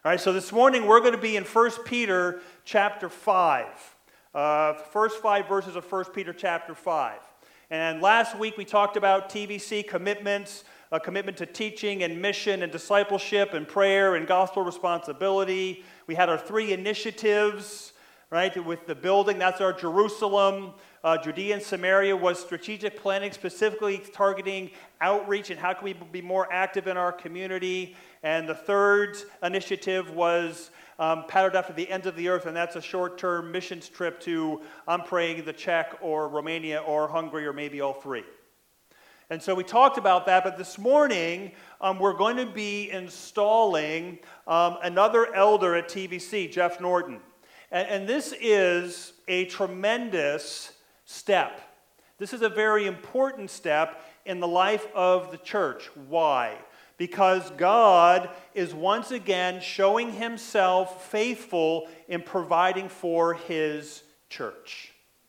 All right, so this morning we're going to be in 1 Peter chapter 5. First 5 verses of 1 Peter chapter 5. And last week we talked about TVC commitments, a commitment to teaching and mission and discipleship and prayer and gospel responsibility. We had our 3 initiatives, right, with the building. That's our Jerusalem. Judea and Samaria was strategic planning, specifically targeting outreach and how can we be more active in our community. And the 3rd initiative was patterned after the end of the earth, and that's a short-term missions trip to, I'm praying, the Czech or Romania or Hungary or maybe all 3. And so we talked about that, but this morning we're going to be installing another elder at TVC, Jeff Norton. And this is a tremendous step. This is a very important step in the life of the church. Why? Because God is once again showing himself faithful in providing for his church.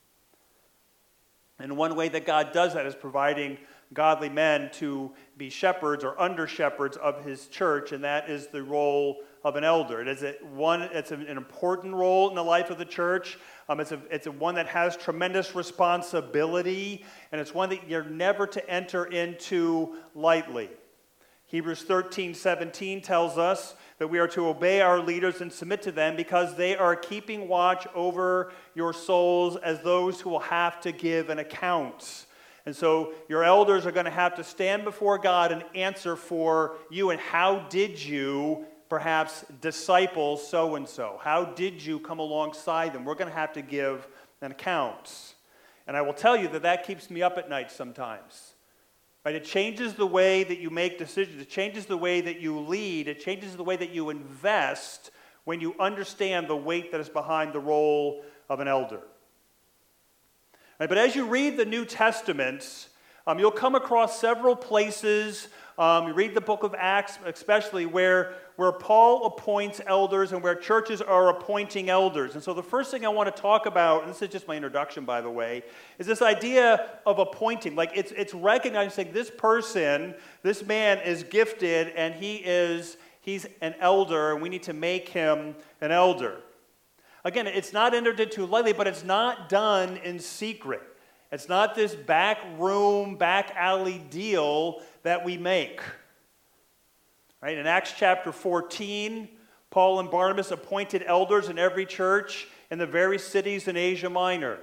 And one way that God does that is providing godly men to be shepherds or under shepherds of his church, and that is the role of an elder. It's an important role in the life of the church. It's one that has tremendous responsibility, and it's one that you're never to enter into lightly. Hebrews 13:17 tells us that we are to obey our leaders and submit to them because they are keeping watch over your souls as those who will have to give an account. And so your elders are going to have to stand before God and answer for you and how did you perhaps disciple so-and-so? How did you come alongside them? We're going to have to give an account. And I will tell you that keeps me up at night sometimes. Right? It changes the way that you make decisions. It changes the way that you lead. It changes the way that you invest when you understand the weight that is behind the role of an elder. Right? But as you read the New Testament, you'll come across several places. You read the book of Acts especially where Paul appoints elders and where churches are appointing elders. And so the first thing I want to talk about, and this is just my introduction by the way, is this idea of appointing. Like it's recognizing this person, this man is gifted and he's an elder and we need to make him an elder. Again, it's not entered into lightly, but it's not done in secret. It's not this back room, back alley deal that we make. Right? In Acts chapter 14, Paul and Barnabas appointed elders in every church in the various cities in Asia Minor.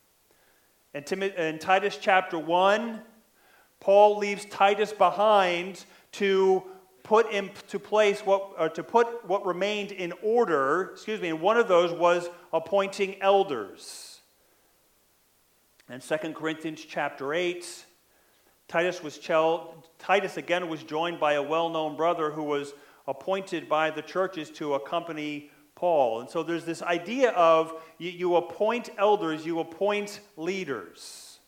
In Titus chapter 1, Paul leaves Titus behind to put what remained in order, and one of those was appointing elders. In 2 Corinthians chapter 8, Titus again was joined by a well-known brother who was appointed by the churches to accompany Paul. And so there's this idea of you appoint elders, you appoint leaders.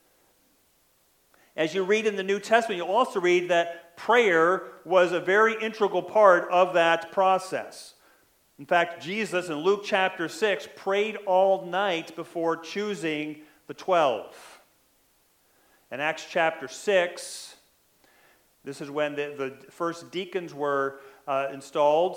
As you read in the New Testament, you'll also read that prayer was a very integral part of that process. In fact, Jesus in Luke chapter 6 prayed all night before choosing the 12. In Acts chapter 6, this is when the first deacons were installed.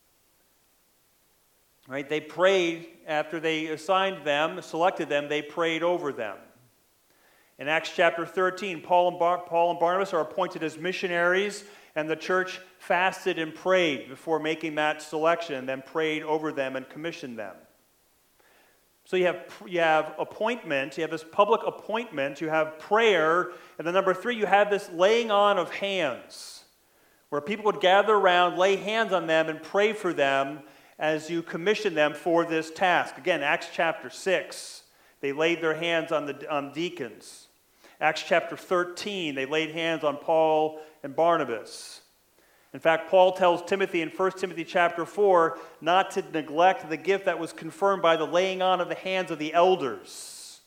Right? They prayed after they selected them, they prayed over them. In Acts chapter 13, Paul and Barnabas are appointed as missionaries, and the church fasted and prayed before making that selection, then prayed over them and commissioned them. So you have appointment, you have this public appointment, you have prayer, and then number 3, you have this laying on of hands, where people would gather around, lay hands on them, and pray for them as you commission them for this task. Again, Acts chapter 6, they laid their hands on deacons. Acts chapter 13, they laid hands on Paul and Barnabas. In fact, Paul tells Timothy in 1 Timothy chapter 4 not to neglect the gift that was confirmed by the laying on of the hands of the elders.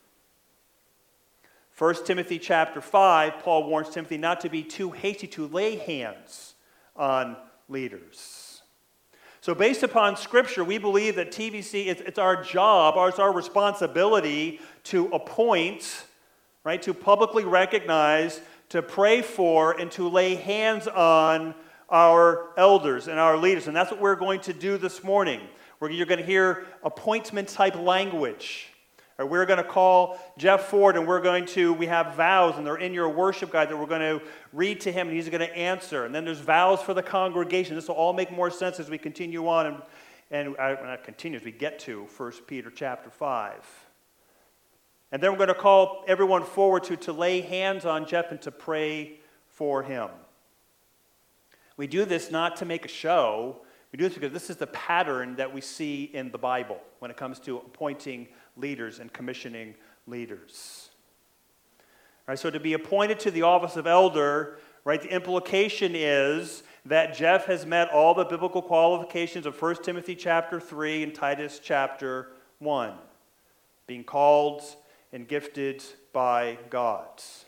1 Timothy chapter 5, Paul warns Timothy not to be too hasty to lay hands on leaders. So based upon Scripture, we believe that TVC, it's our job, it's our responsibility to appoint, right, to publicly recognize, to pray for, and to lay hands on our elders and our leaders. And that's what we're going to do this morning. You're going to hear appointment-type language. We're going to call Jeff Ford, and we have vows, and they're in your worship guide that we're going to read to him, and he's going to answer. And then there's vows for the congregation. This will all make more sense as we continue on, and not continue, as we get to 1 Peter chapter 5. And then we're going to call everyone forward to lay hands on Jeff and to pray for him. We do this not to make a show. We do this because this is the pattern that we see in the Bible when it comes to appointing leaders and commissioning leaders. All right, so to be appointed to the office of elder, right, the implication is that Jeff has met all the biblical qualifications of 1 Timothy chapter 3 and Titus chapter 1, being called and gifted by God.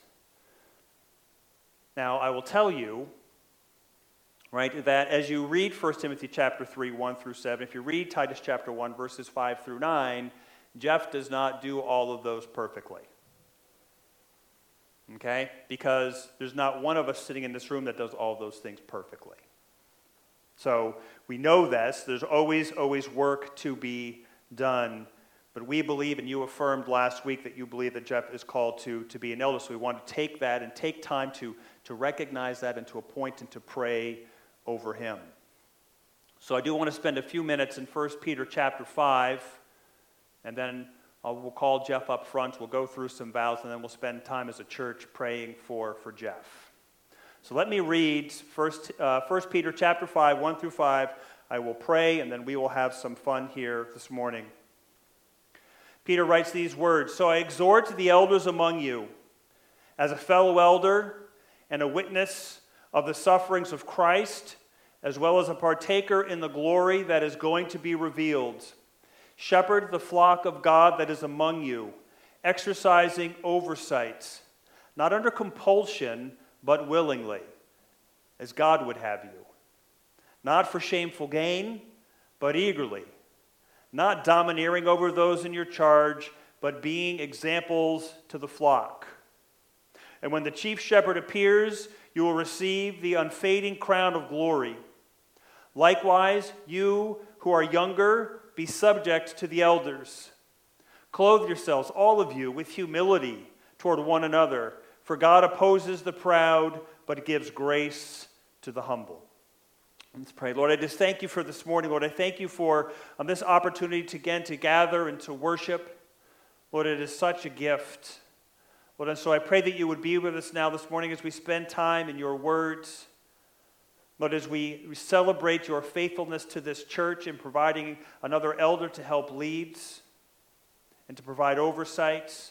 Now, I will tell you, right, that as you read 1 Timothy chapter 3, 1 through 7, if you read Titus chapter 1, verses 5 through 9, Jeff does not do all of those perfectly. Okay? Because there's not one of us sitting in this room that does all of those things perfectly. So we know this. There's always work to be done. But we believe, and you affirmed last week that you believe that Jeff is called to be an elder. So we want to take that and take time to recognize that and to appoint and to pray over him. So I do want to spend a few minutes in 1 Peter chapter 5, and then we'll call Jeff up front. We'll go through some vows, and then we'll spend time as a church praying for Jeff. So let me read 1 Peter chapter 5, 1 through 5. I will pray, and then we will have some fun here this morning. Peter writes these words, "So I exhort the elders among you, as a fellow elder and a witness of the sufferings of Christ, as well as a partaker in the glory that is going to be revealed. Shepherd the flock of God that is among you, exercising oversight, not under compulsion, but willingly, as God would have you. Not for shameful gain, but eagerly. Not domineering over those in your charge, but being examples to the flock. And when the chief shepherd appears, you will receive the unfading crown of glory. Likewise, you who are younger, be subject to the elders. Clothe yourselves, all of you, with humility toward one another, for God opposes the proud, but gives grace to the humble." Let's pray. Lord, I just thank you for this morning. Lord, I thank you for this opportunity to gather and to worship. Lord, it is such a gift. Lord, and so I pray that you would be with us now this morning as we spend time in your words. Lord, as we celebrate your faithfulness to this church in providing another elder to help lead and to provide oversight.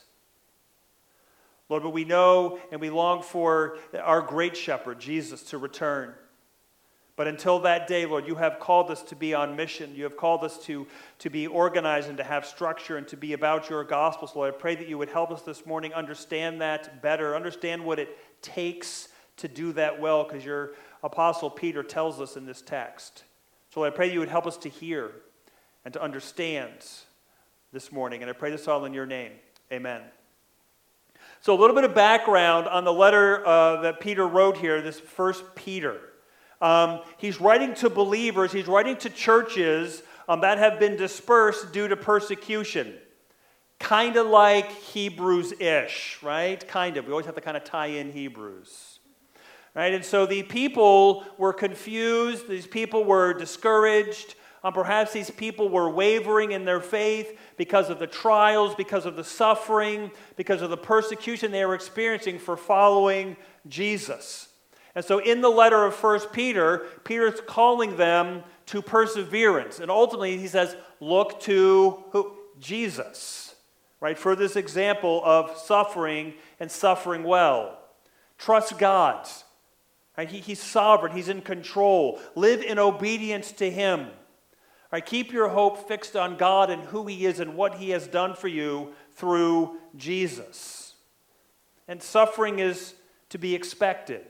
Lord, but we know and we long for our great shepherd, Jesus, to return. But until that day, Lord, you have called us to be on mission. You have called us to be organized and to have structure and to be about your gospel. So Lord, I pray that you would help us this morning understand that better, understand what it takes to do that well, because your Apostle Peter tells us in this text. So Lord, I pray you would help us to hear and to understand this morning. And I pray this all in your name. Amen. So a little bit of background on the letter that Peter wrote here, this 1 Peter. He's writing to believers, he's writing to churches that have been dispersed due to persecution. Kind of like Hebrews-ish, right? Kind of. We always have to kind of tie in Hebrews. Right? And so the people were confused, these people were discouraged, perhaps these people were wavering in their faith because of the trials, because of the suffering, because of the persecution they were experiencing for following Jesus. And so in the letter of 1 Peter, Peter's calling them to perseverance. And ultimately he says, look to who? Jesus, right? For this example of suffering and suffering well. Trust God. Right? He's sovereign. He's in control. Live in obedience to him. Right? Keep your hope fixed on God and who he is and what he has done for you through Jesus. And suffering is to be expected.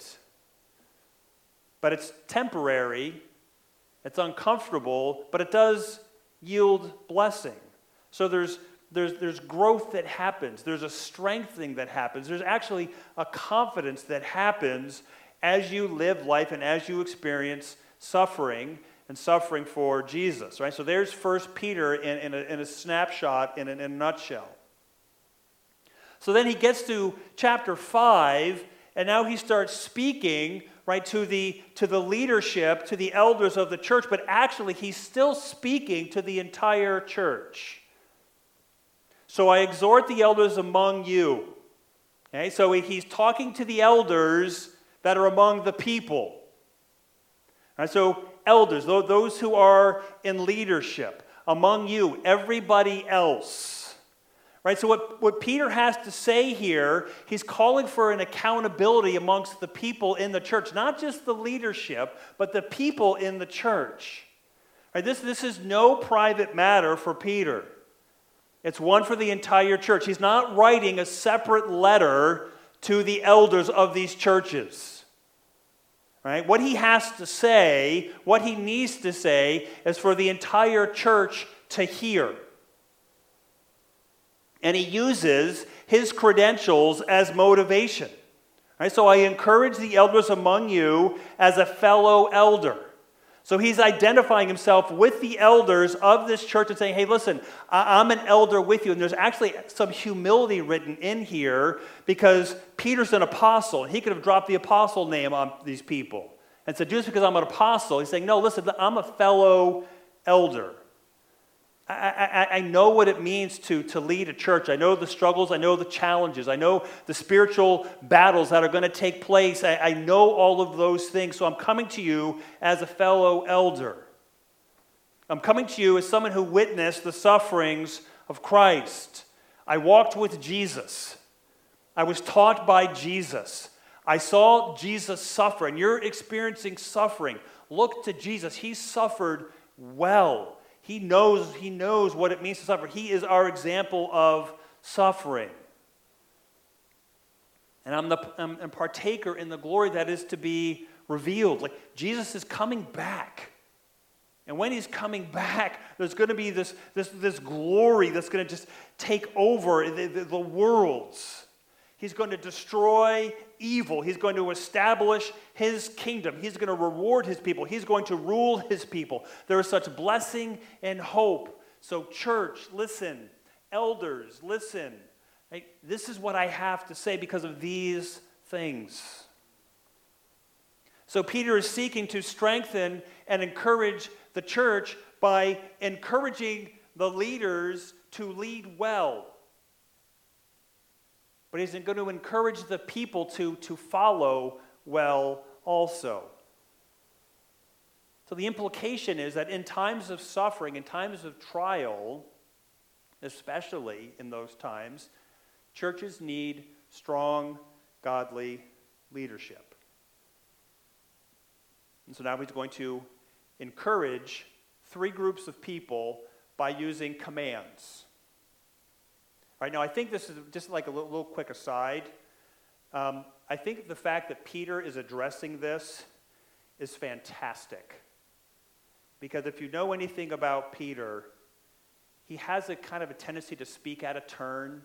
But it's temporary, it's uncomfortable, but it does yield blessing. So there's growth that happens, there's a strengthening that happens, there's actually a confidence that happens as you live life and as you experience suffering and suffering for Jesus, right? So there's 1 Peter in a snapshot, in a nutshell. So then he gets to chapter 5, and now he starts speaking, right, to the leadership, to the elders of the church, but actually he's still speaking to the entire church. So I exhort the elders among you. Okay, so he's talking to the elders that are among the people. All right, so elders, those who are in leadership, among you, everybody else. Right, so what Peter has to say here, he's calling for an accountability amongst the people in the church, not just the leadership, but the people in the church. Right, this is no private matter for Peter. It's one for the entire church. He's not writing a separate letter to the elders of these churches. Right? What he has to say, what he needs to say, is for the entire church to hear. And he uses his credentials as motivation. Right? So I encourage the elders among you as a fellow elder. So he's identifying himself with the elders of this church and saying, hey, listen, I'm an elder with you. And there's actually some humility written in here because Peter's an apostle. He could have dropped the apostle name on these people and said, just because I'm an apostle, he's saying, no, listen, I'm a fellow elder. I know what it means to lead a church. I know the struggles. I know the challenges. I know the spiritual battles that are going to take place. I know all of those things. So I'm coming to you as a fellow elder. I'm coming to you as someone who witnessed the sufferings of Christ. I walked with Jesus. I was taught by Jesus. I saw Jesus suffer, and you're experiencing suffering. Look to Jesus. He suffered well. He knows what it means to suffer. He is our example of suffering. And I'm a partaker in the glory that is to be revealed. Like Jesus is coming back. And when he's coming back, there's going to be this glory that's going to just take over the worlds. He's going to destroy evil. He's going to establish his kingdom. He's going to reward his people. He's going to rule his people. There is such blessing and hope. So church, listen. Elders, listen. Right? This is what I have to say because of these things. So Peter is seeking to strengthen and encourage the church by encouraging the leaders to lead well. But he's going to encourage the people to follow well also. So the implication is that in times of suffering, in times of trial, especially in those times, churches need strong, godly leadership. And so now he's going to encourage 3 groups of people by using commands. All right, now I think this is just like a little quick aside. I think the fact that Peter is addressing this is fantastic. Because if you know anything about Peter, he has a kind of a tendency to speak out of turn,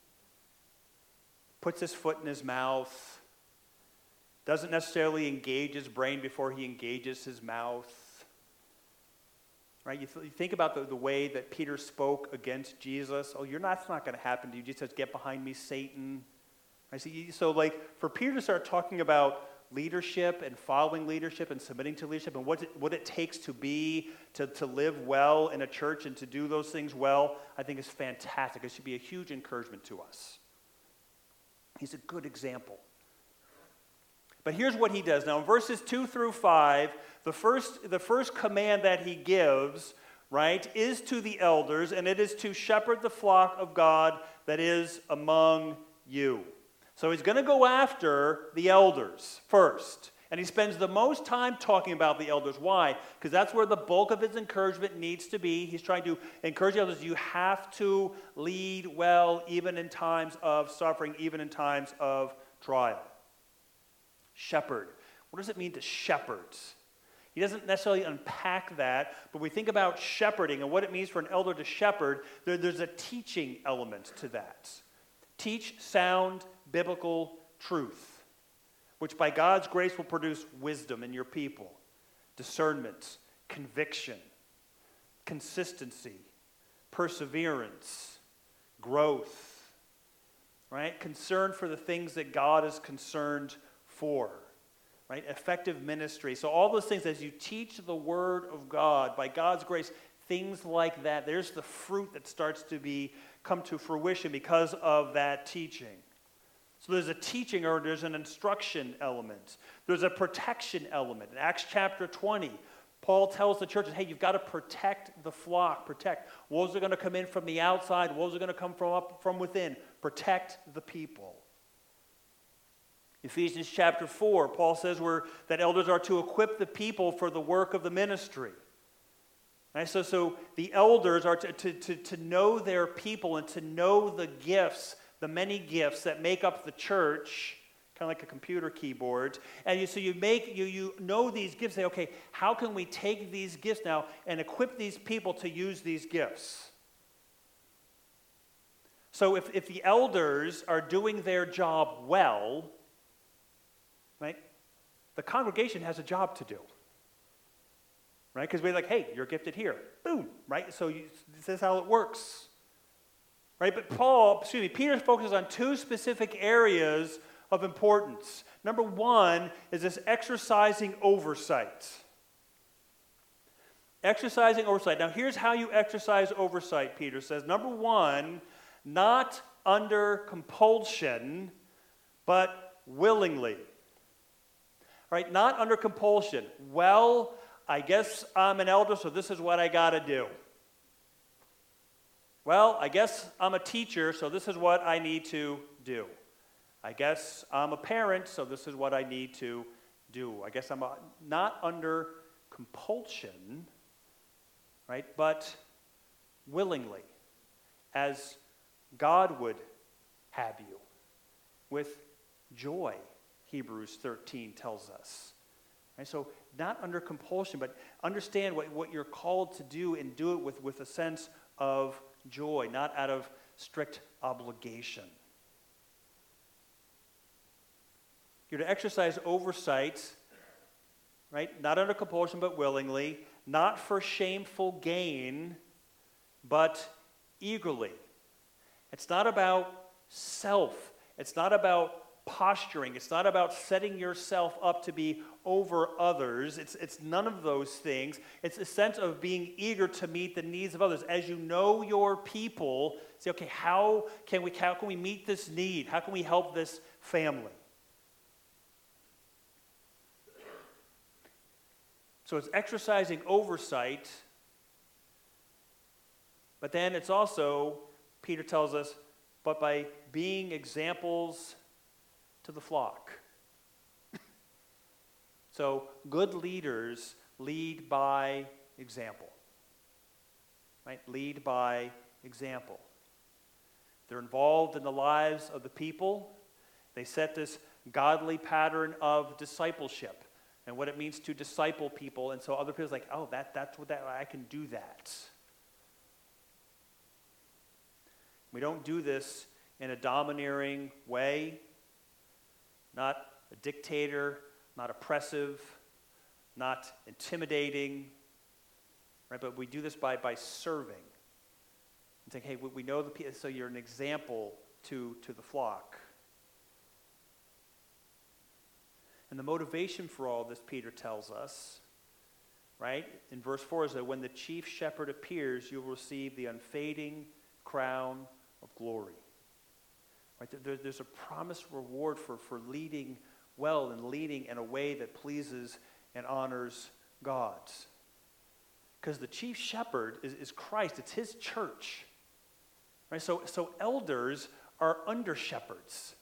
puts his foot in his mouth, doesn't necessarily engage his brain before he engages his mouth. Right? You think about the way that Peter spoke against Jesus. Oh, that's not going to happen to you. Jesus says, get behind me, Satan. Right? So like for Peter to start talking about leadership and following leadership and submitting to leadership and what it takes to live well in a church and to do those things well, I think is fantastic. It should be a huge encouragement to us. He's a good example. But here's what he does. Now in verses 2 through 5, the first command that he gives, right, is to the elders, and it is to shepherd the flock of God that is among you. So he's going to go after the elders first. And he spends the most time talking about the elders. Why? Because that's where the bulk of his encouragement needs to be. He's trying to encourage the elders. You have to lead well even in times of suffering, even in times of trial. Shepherd. What does it mean to shepherd? He doesn't necessarily unpack that, but we think about shepherding and what it means for an elder to shepherd. There's a teaching element to that. Teach sound biblical truth. which by God's grace will produce wisdom in your people, discernment, conviction, consistency, perseverance, growth, right? Concern for the things that God is concerned for, right? Effective ministry. So all those things, as you teach the Word of God, by God's grace, things like that, there's the fruit that starts to come to fruition because of that teaching. So there's a teaching or there's an instruction element. There's a protection element. In Acts chapter 20, Paul tells the churches, hey, you've got to protect the flock. Protect. Wolves are going to come in from the outside. Wolves are going to come from within. Protect the people. Ephesians chapter 4, Paul says that elders are to equip the people for the work of the ministry. Right? So the elders are to know their people and to know the gifts, the many gifts that make up the church, kind of like a computer keyboard. And you know these gifts. Say, okay, how can we take these gifts now and equip these people to use these gifts? So if the elders are doing their job well, right, the congregation has a job to do. Right? Because we're like, hey, you're gifted here. Boom. Right? So this is how it works. Right? But Peter focuses on two specific areas of importance. Number one is this exercising oversight. Exercising oversight. Now, here's how you exercise oversight, Peter says. Number one, not under compulsion, but willingly. Right? Not under compulsion. Well, I guess I'm an elder, so this is what I got to do. Well, I guess I'm a teacher, so this is what I need to do. I guess I'm a parent, so this is what I need to do. I guess I'm not under compulsion, right, but willingly, as God would have you, with joy, Hebrews 13 tells us. Right? So not under compulsion, but understand what you're called to do and do it with a sense of joy, not out of strict obligation. You're to exercise oversight, right? Not under compulsion, but willingly, not for shameful gain, but eagerly. It's not about self. It's not about posturing. It's not about setting yourself up to be over others. It's none of those things. It's a sense of being eager to meet the needs of others. As you know your people, say, okay, how can we meet this need? How can we help this family? So it's exercising oversight, but then it's also, Peter tells us, but by being examples to the flock. So good leaders lead by example. Right? Lead by example. They're involved in the lives of the people. They set this godly pattern of discipleship and what it means to disciple people. And so other people are like, oh, that's what I can do that. We don't do this in a domineering way. Not a dictator, not oppressive, not intimidating, right? But we do this by serving. And saying, hey, we know the people, so you're an example to the flock. And the motivation for all this, Peter tells us, right? In verse 4 is that when the chief shepherd appears, you will receive the unfading crown of glory. Right? There's a promised reward for leading well and leading in a way that pleases and honors God. Because the chief shepherd is Christ. It's his church. Right? So elders are under shepherds.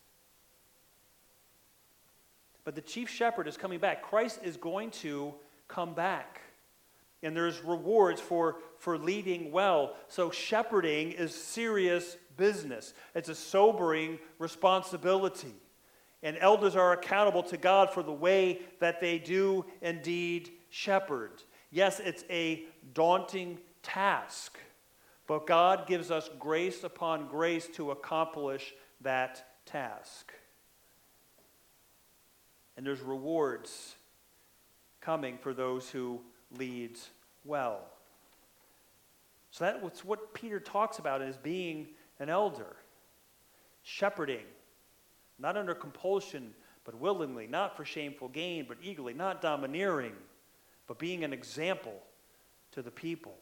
But the chief shepherd is coming back. Christ is going to come back. And there's rewards for leading well. So shepherding is serious business. It's a sobering responsibility. And elders are accountable to God for the way that they do indeed shepherd. Yes, it's a daunting task, but God gives us grace upon grace to accomplish that task. And there's rewards coming for those who lead well. So that's what Peter talks about as being an elder. Shepherding, not under compulsion, but willingly, not for shameful gain, but eagerly, not domineering, but being an example to the people.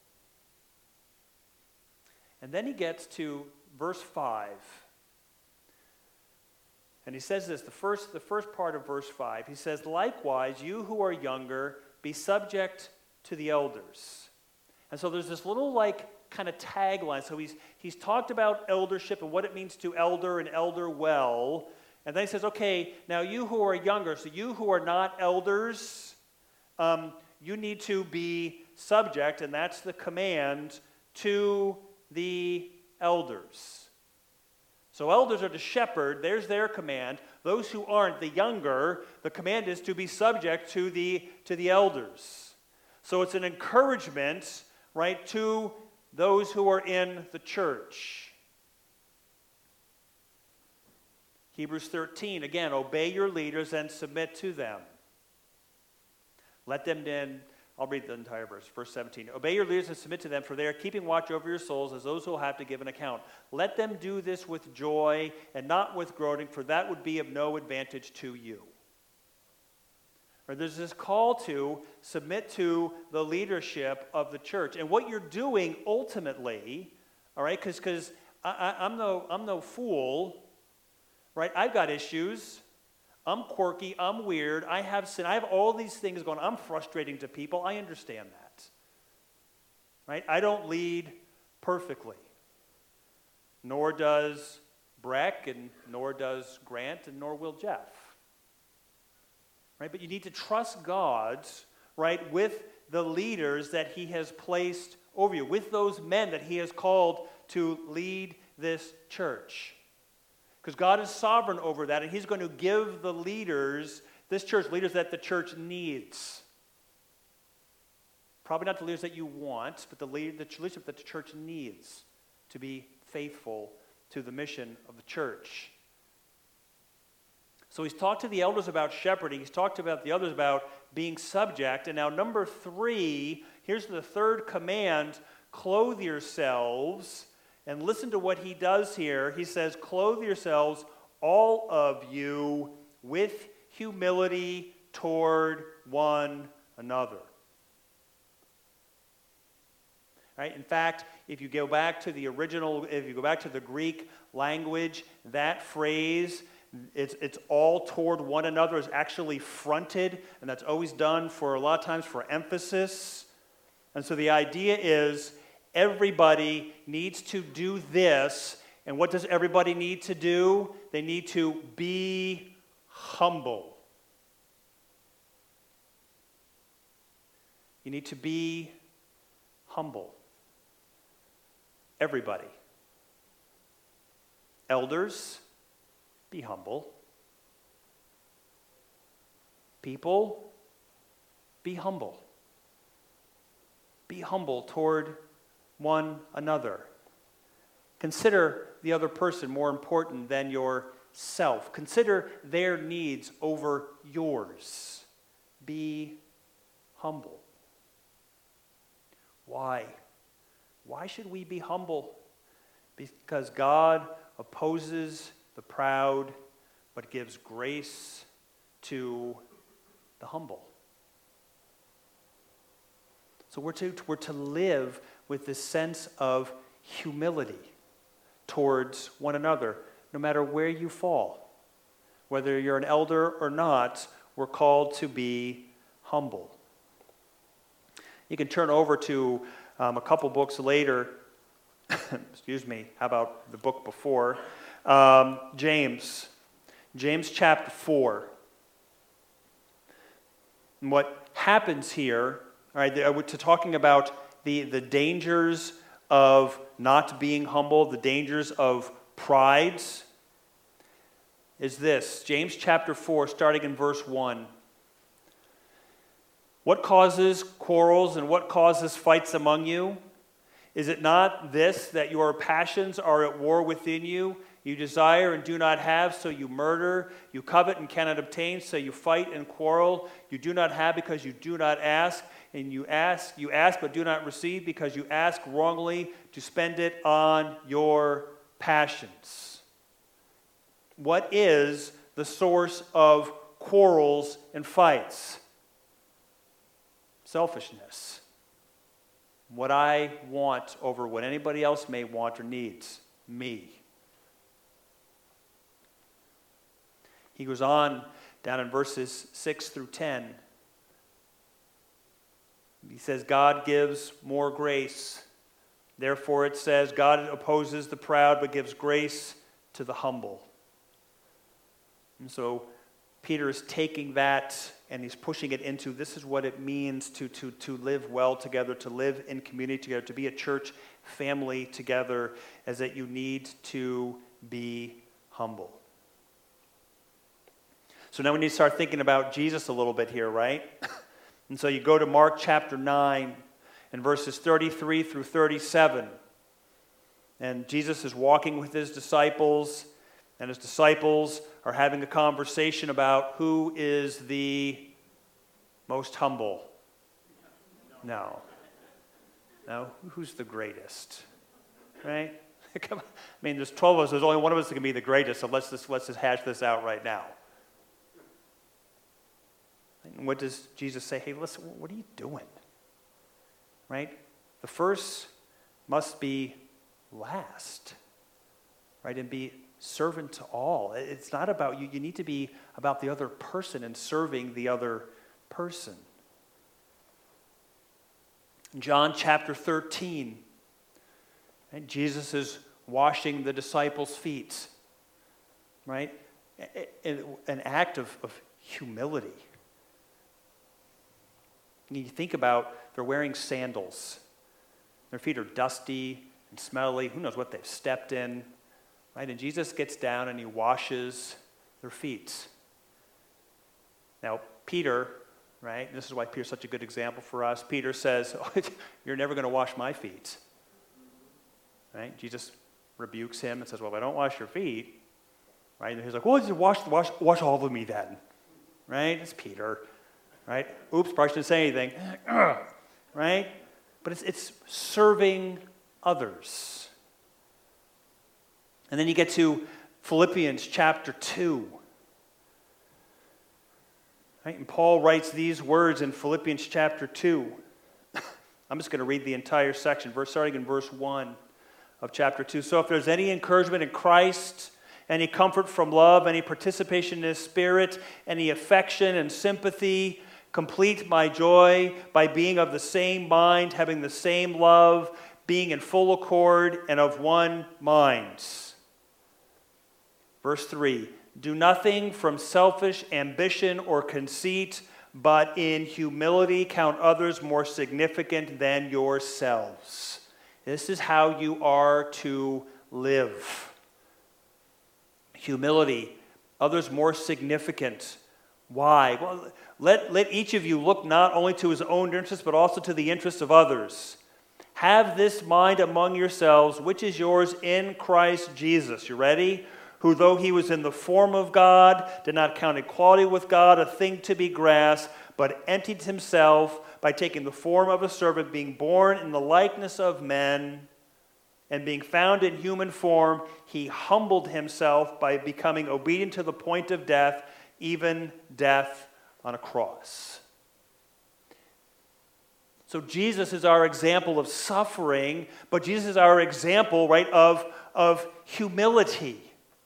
And then he gets to verse 5. And he says this, the first part of verse 5. He says, "Likewise, you who are younger, be subject to the elders." And so there's this little kind of tagline. So he's talked about eldership and what it means to elder and elder well. And then he says, okay, now you who are younger, so you who are not elders, you need to be subject, and that's the command, to the elders. So elders are to shepherd, there's their command. Those who aren't, the younger, the command is to be subject to the elders. So it's an encouragement, right, to those who are in the church. Hebrews 13, again, obey your leaders and submit to them. Let them then, I'll read the entire verse 17. Obey your leaders and submit to them, for they are keeping watch over your souls as those who will have to give an account. Let them do this with joy and not with groaning, for that would be of no advantage to you. Or there's this call to submit to the leadership of the church. And what you're doing ultimately, all right, because I'm no fool, right? I've got issues. I'm quirky. I'm weird. I have sin. I have all these things going on. I'm frustrating to people. I understand that. Right? I don't lead perfectly. Nor does Breck, and nor does Grant, and nor will Jeff. Right? But you need to trust God, right, with the leaders that he has placed over you, with those men that he has called to lead this church. Because God is sovereign over that, and he's going to give the leaders, this church, leaders that the church needs. Probably not the leaders that you want, but the leadership that the church needs to be faithful to the mission of the church. So he's talked to the elders about shepherding. He's talked about the others about being subject. And now number 3, here's the third command, clothe yourselves. And listen to what he does here. He says, clothe yourselves, all of you, with humility toward one another. Right? In fact, if you go back to the original, if you go back to the Greek language, that phrase, it's all toward one another, is actually fronted, and that's always done for a lot of times for emphasis. And so the idea is, everybody needs to do this. And what does everybody need to do? They need to be humble. You need to be humble. Everybody. Elders, be humble. People, be humble. Be humble toward one another. Consider the other person more important than yourself. Consider their needs over yours. Be humble. Why? Why should we be humble? Because God opposes the proud, but gives grace to the humble. So we're to live with this sense of humility towards one another, no matter where you fall. Whether you're an elder or not, we're called to be humble. You can turn over to a couple books later. Excuse me, how about the book before? James chapter 4. And what happens here, all right, to talking about the dangers of not being humble, the dangers of pride, is this. James chapter 4, starting in verse 1. What causes quarrels and what causes fights among you? Is it not this, that your passions are at war within you? You desire and do not have, so you murder. You covet and cannot obtain, so you fight and quarrel. You do not have because you do not ask. And you ask but do not receive because you ask wrongly to spend it on your passions. What is the source of quarrels and fights? Selfishness. What I want over what anybody else may want or needs. Me. He goes on down in verses 6 through 10. He says, God gives more grace. Therefore it says, God opposes the proud but gives grace to the humble. And so Peter is taking that and he's pushing it into this is what it means to live well together, to live in community together, to be a church family together, as that you need to be humble. So now we need to start thinking about Jesus a little bit here, right? And so you go to Mark chapter 9 and verses 33 through 37. And Jesus is walking with his disciples, and his disciples are having a conversation about who is the most humble. No. Who's the greatest? Right? Come on. I mean, there's 12 of us. There's only one of us that can be the greatest, so let's just hash this out right now. And what does Jesus say? Hey, listen, what are you doing? Right? The first must be last. Right? And be servant to all. It's not about you. You need to be about the other person and serving the other person. In John chapter 13, right, Jesus is washing the disciples' feet. Right? An act of humility. You think about, they're wearing sandals. Their feet are dusty and smelly. Who knows what they've stepped in, right? And Jesus gets down and he washes their feet. Now, Peter, right? This is why Peter's such a good example for us. Peter says, you're never going to wash my feet. Right? Jesus rebukes him and says, well, if I don't wash your feet, right? And he's like, well, just wash all of me then. Right? It's Peter. Right? Oops, probably shouldn't say anything. Right? But it's serving others. And then you get to Philippians chapter 2. Right? And Paul writes these words in Philippians chapter 2. I'm just going to read the entire section, starting in verse 1 of chapter 2. So if there's any encouragement in Christ, any comfort from love, any participation in His Spirit, any affection and sympathy, complete my joy by being of the same mind, having the same love, being in full accord and of one mind. Verse 3, do nothing from selfish ambition or conceit, but in humility count others more significant than yourselves. This is how you are to live. Humility, others more significant. Why? Well, let each of you look not only to his own interests, but also to the interests of others. Have this mind among yourselves, which is yours in Christ Jesus. You ready? Who, though he was in the form of God, did not count equality with God a thing to be grasped, but emptied himself by taking the form of a servant, being born in the likeness of men, and being found in human form, he humbled himself by becoming obedient to the point of death, even death on a cross. So Jesus is our example of suffering, but Jesus is our example, right, of humility.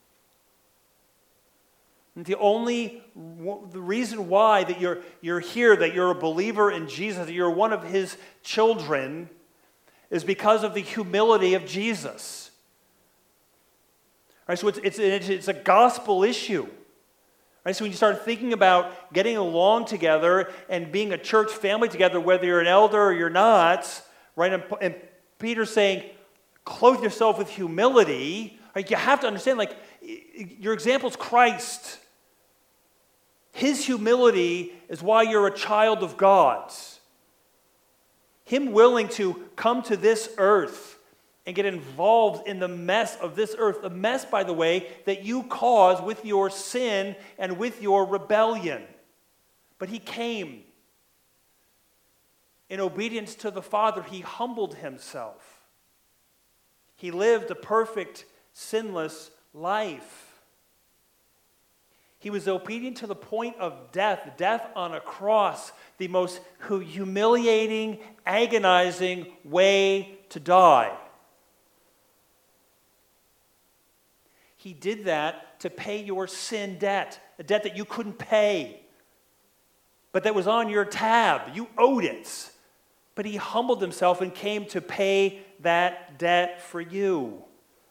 And the reason why that you're here, that you're a believer in Jesus, that you're one of his children, is because of the humility of Jesus. Right, so it's a gospel issue. Right, so when you start thinking about getting along together and being a church family together, whether you're an elder or you're not, right? And Peter's saying, clothe yourself with humility. Right, you have to understand, like, your example is Christ. His humility is why you're a child of God. Him willing to come to this earth and get involved in the mess of this earth. The mess, by the way, that you cause with your sin and with your rebellion. But he came. In obedience to the Father, he humbled himself. He lived a perfect, sinless life. He was obedient to the point of death on a cross, the most humiliating, agonizing way to die. He did that to pay your sin debt, a debt that you couldn't pay, but that was on your tab. You owed it. But he humbled himself and came to pay that debt for you.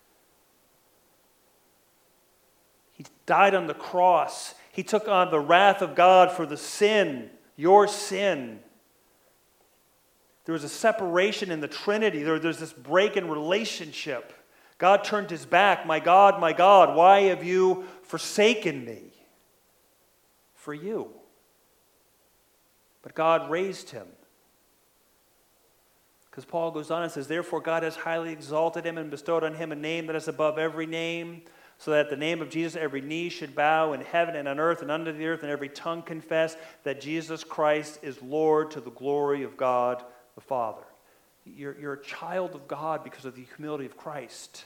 He died on the cross. He took on the wrath of God for the sin, your sin. There was a separation in the Trinity. There's this break in relationship. God turned his back. My God, why have you forsaken me? For you. But God raised him. Because Paul goes on and says, therefore God has highly exalted him and bestowed on him a name that is above every name, so that at the name of Jesus every knee should bow in heaven and on earth and under the earth, and every tongue confess that Jesus Christ is Lord, to the glory of God the Father. You're a child of God because of the humility of Christ.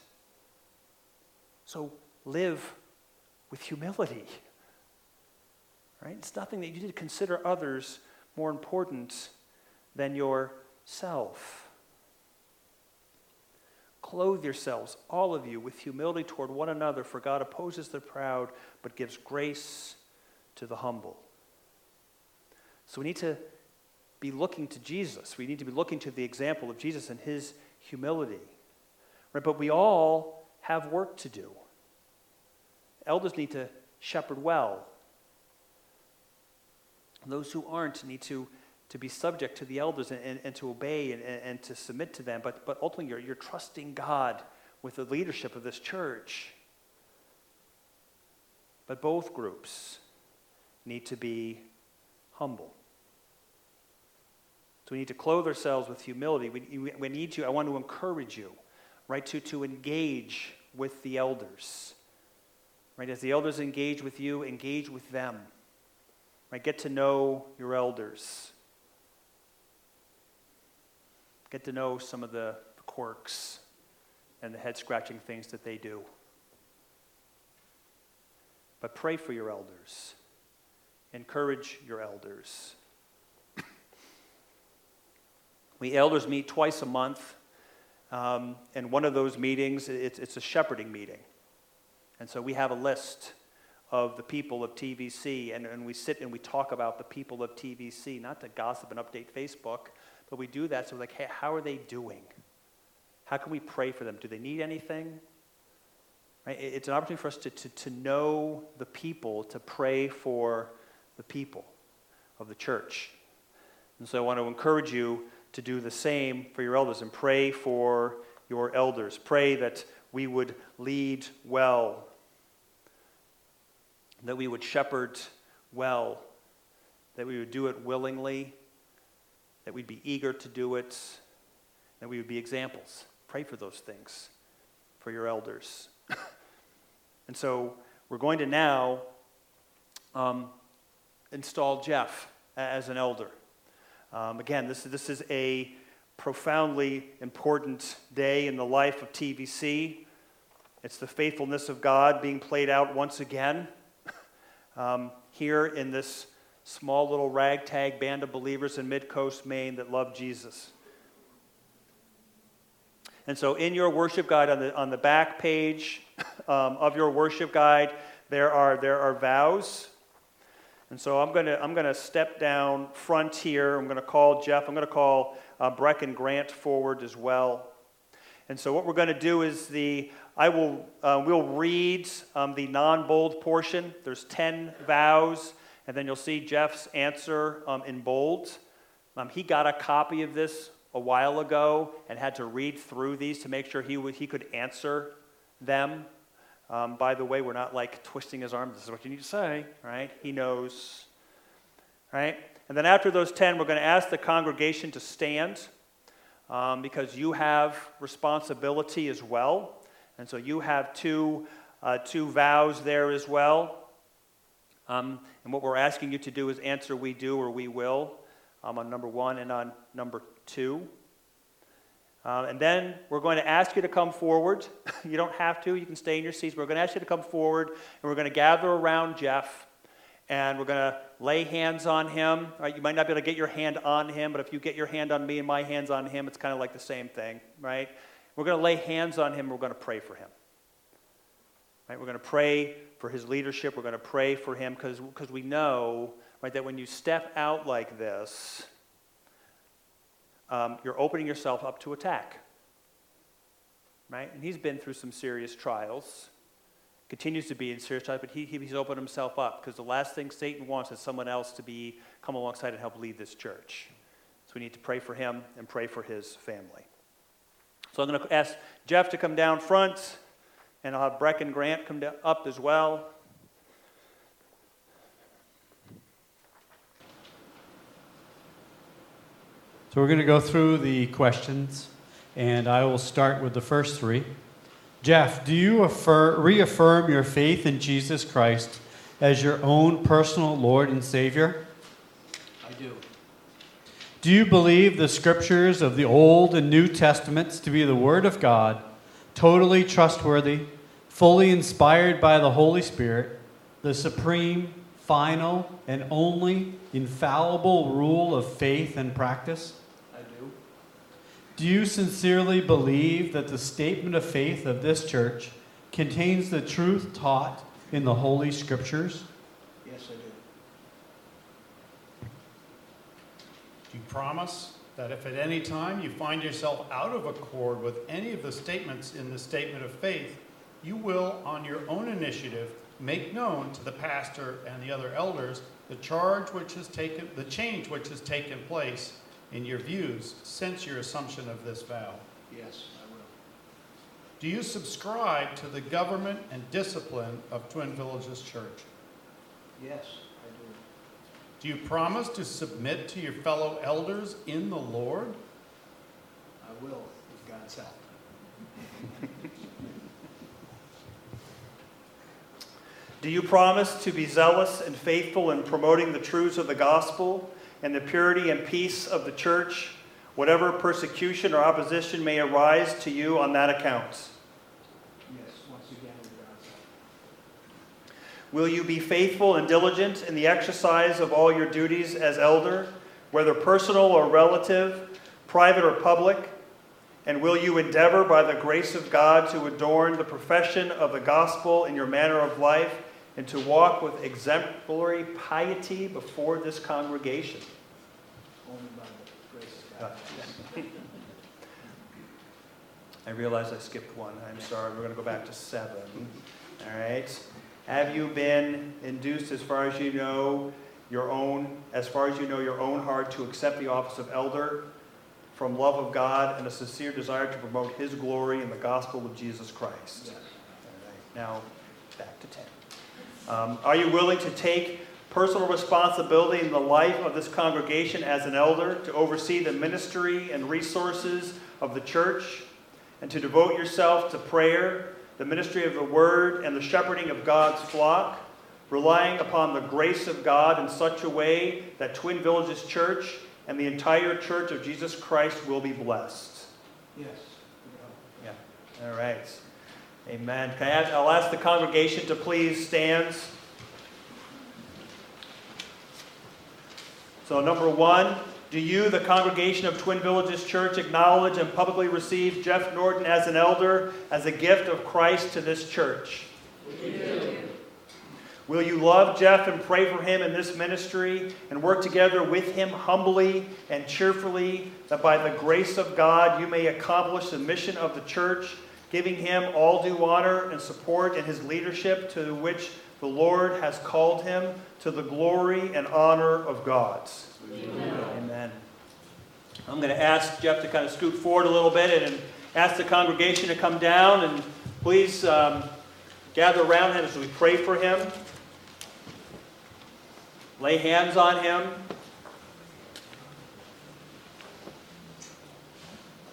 So live with humility. Right? It's nothing that you need to consider others more important than yourself. Clothe yourselves, all of you, with humility toward one another, for God opposes the proud, but gives grace to the humble. So we need to be looking to Jesus. We need to be looking to the example of Jesus and his humility. Right? But we all have work to do. Elders need to shepherd well. Those who aren't need to be subject to the elders and to obey and to submit to them. But ultimately, you're trusting God with the leadership of this church. But both groups need to be humble. So we need to clothe ourselves with humility. We need to, I want to encourage you, right, to engage with the elders. Right, as the elders engage with you, engage with them. Right, get to know your elders. Get to know some of the quirks and the head-scratching things that they do. But pray for your elders. Encourage your elders. We elders meet twice a month, and one of those meetings, it's a shepherding meeting. And so we have a list of the people of TVC, and we sit and we talk about the people of TVC, not to gossip and update Facebook, but we do that so we're like, hey, how are they doing? How can we pray for them? Do they need anything? Right? It's an opportunity for us to know the people, to pray for the people of the church. And so I want to encourage you to do the same for your elders and pray for your elders. Pray that we would lead well, that we would shepherd well, that we would do it willingly, that we'd be eager to do it, that we would be examples. Pray for those things for your elders. And so we're going to now install Jeff as an elder. Again, this is a profoundly important day in the life of TVC. It's the faithfulness of God being played out once again here in this small little ragtag band of believers in Midcoast, Maine that love Jesus. And so in your worship guide, on the back page of your worship guide, there are vows. And so I'm gonna step down front here. I'm gonna call Jeff. I'm gonna call Breck and Grant forward as well. And so what we're going to do is we'll read the non-bold portion. There's 10 vows, and then you'll see Jeff's answer in bold. He got a copy of this a while ago and had to read through these to make sure he could answer them. By the way, we're not like twisting his arm. This is what you need to say, right? He knows, right? And then after those 10, we're going to ask the congregation to stand. because you have responsibility as well. And so you have two vows there as well. And what we're asking you to do is answer we do or we will on number 1 and on number 2. And then we're going to ask you to come forward. You don't have to. You can stay in your seats. We're going to ask you to come forward, and we're going to gather around Jeff, and we're going to lay hands on him. Right? You might not be able to get your hand on him, but if you get your hand on me and my hands on him, it's kind of like the same thing, right? We're going to lay hands on him. We're going to pray for him. Right? We're going to pray for his leadership. We're going to pray for him because we know, right, that when you step out like this, you're opening yourself up to attack, right? And he's been through some serious trials, continues to be in serious trials, but he's opened himself up because the last thing Satan wants is someone else to come alongside and help lead this church. So we need to pray for him and pray for his family. So I'm going to ask Jeff to come down front, and I'll have Breck and Grant come up as well. So we're going to go through the questions, and I will start with the first 3. Jeff, do you reaffirm your faith in Jesus Christ as your own personal Lord and Savior? I do. Do you believe the scriptures of the Old and New Testaments to be the Word of God, totally trustworthy, fully inspired by the Holy Spirit, the supreme, final, and only infallible rule of faith and practice? Do you sincerely believe that the statement of faith of this church contains the truth taught in the Holy Scriptures? Yes, I do. Do you promise that if at any time you find yourself out of accord with any of the statements in the statement of faith, you will, on your own initiative, make known to the pastor and the other elders the change which has taken place in your views since your assumption of this vow? Yes, I will. Do you subscribe to the government and discipline of Twin Villages Church? Yes, I do. Do you promise to submit to your fellow elders in the Lord? I will, with God's help. Do you promise to be zealous and faithful in promoting the truths of the gospel and the purity and peace of the church, whatever persecution or opposition may arise to you on that account? Yes, once again, with God's help. Will you be faithful and diligent in the exercise of all your duties as elder, whether personal or relative, private or public? And will you endeavor by the grace of God to adorn the profession of the gospel in your manner of life and to walk with exemplary piety before this congregation? Only by the grace of God. I realize I skipped one. I'm sorry. We're going to go back to 7. All right. Have you been induced, as far as you know your own heart, to accept the office of elder from love of God and a sincere desire to promote His glory in the gospel of Jesus Christ? Yes. All right. Now, back to 10. Are you willing to take personal responsibility in the life of this congregation as an elder, to oversee the ministry and resources of the church, and to devote yourself to prayer, the ministry of the word, and the shepherding of God's flock, relying upon the grace of God in such a way that Twin Villages Church and the entire Church of Jesus Christ will be blessed? Yes. Yeah. All right. Amen. I'll ask the congregation to please stand. So number 1, do you, the congregation of Twin Villages Church, acknowledge and publicly receive Jeff Norton as an elder, as a gift of Christ to this church? We do. Will you love Jeff and pray for him in this ministry and work together with him humbly and cheerfully, that by the grace of God you may accomplish the mission of the church, giving him all due honor and support in his leadership to which the Lord has called him, to the glory and honor of God? Amen. Amen. I'm going to ask Jeff to kind of scoot forward a little bit and ask the congregation to come down, and please gather around him as we pray for him. Lay hands on him.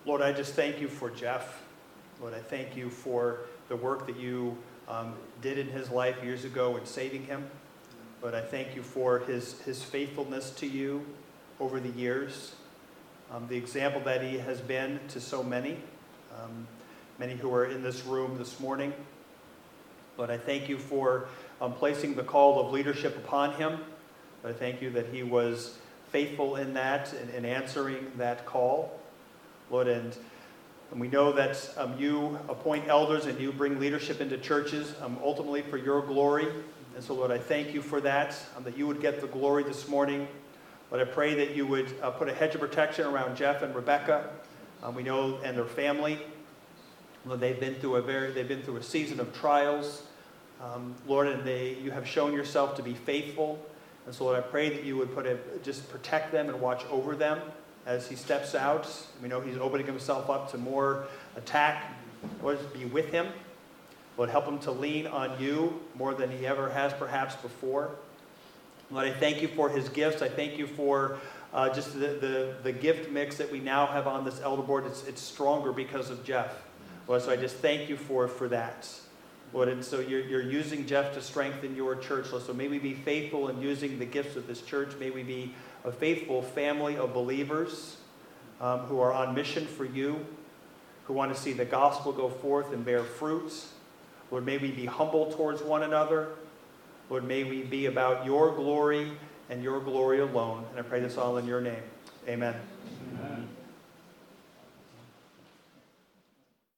Lord, I just thank you for Jeff. Lord, I thank you for the work that you did in his life years ago in saving him. Lord, I thank you for his faithfulness to you over the years, the example that he has been to so many, many who are in this room this morning. Lord, I thank you for placing the call of leadership upon him. Lord, I thank you that he was faithful in that and answering that call. Lord, and we know that you appoint elders and you bring leadership into churches ultimately for your glory. And so, Lord, I thank you for that you would get the glory this morning. Lord, I pray that you would put a hedge of protection around Jeff and Rebecca. We know, and their family. Lord, they've been through a season of trials. Lord, and you have shown yourself to be faithful. And so, Lord, I pray that you would just protect them and watch over them as he steps out. We know he's opening himself up to more attack. Lord, be with him. Lord, help him to lean on you more than he ever has perhaps before. Lord, I thank you for his gifts. I thank you for just the gift mix that we now have on this elder board. It's stronger because of Jeff. Lord, so I just thank you for that. Lord, and so you're using Jeff to strengthen your church. Lord, so may we be faithful in using the gifts of this church. May we be a faithful family of believers who are on mission for you, who want to see the gospel go forth and bear fruits. Lord, may we be humble towards one another. Lord, may we be about your glory and your glory alone. And I pray this all in your name. Amen.